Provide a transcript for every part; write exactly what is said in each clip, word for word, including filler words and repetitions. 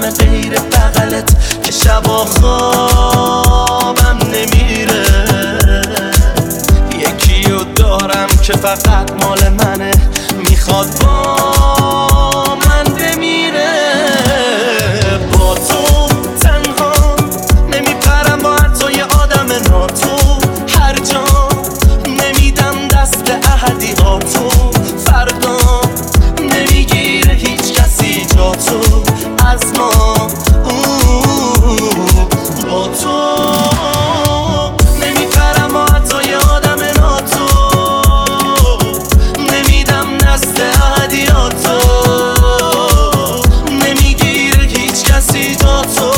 همه غیر بغلت که شبا خوابم نمیره. یکی رو دارم که فقط مال منه، میخواد با من بمیره. با تو تنها نمیپرم با حتی یه آدم ناتو، هر جا نمیدم دست احدیاتو، فردا نمیگیره هیچ کسی جا تو از ما. با تو نمیپرم با حتی یه آدم ناتو، نمیدم دست احدیاتو، نمیگیره هیچ کسی جا تو.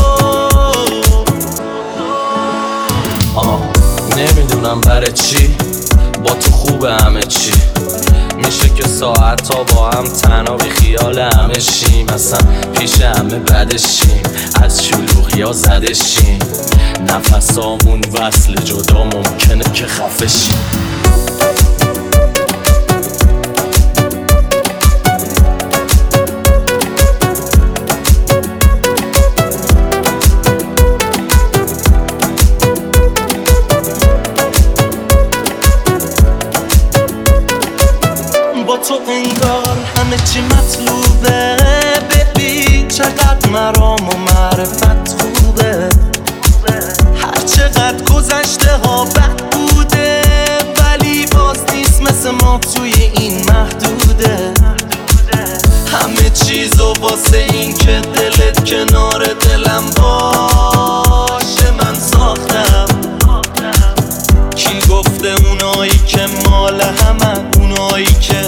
آه نمیدونم برای چی با تو خوبه همه چی، میشه که ساعت ها با هم تنها بی خیال همه شیم، اصلا پیش همه بدشیم، از شلوغی ها زدشیم، نفس هامون وصل جدا ممکنه که خفه شیم. با تو انگار همه چی مطلوبه، ببین چقدر مرام و معرفت خوبه. هر چقدر گذشته ها بد بوده، ولی باز نیست مثل ما توی این محدوده. همه چیزو واسه این که دلت کنار دلم باشه من ساختم. کی گفته اونایی که مال همن، اونایی که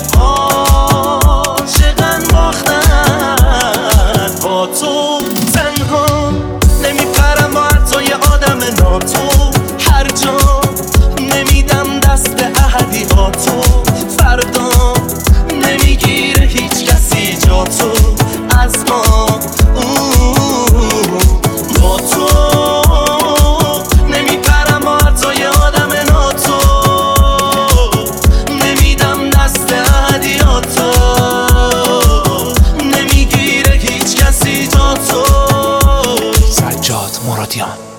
عاشقن باختن. با تو تنها نمیپرم با حتی یه آدم ناتو، هر جا نمیدم دست احدیاتو، فردا نمیگیره هیچ کسی جا تو از ما. با تو نمیپرم با حتی یه آدم ناتو، نمیدم دست احدیاتو، نمیگیره هیچ کسی جا تو. سجاد مرادیان.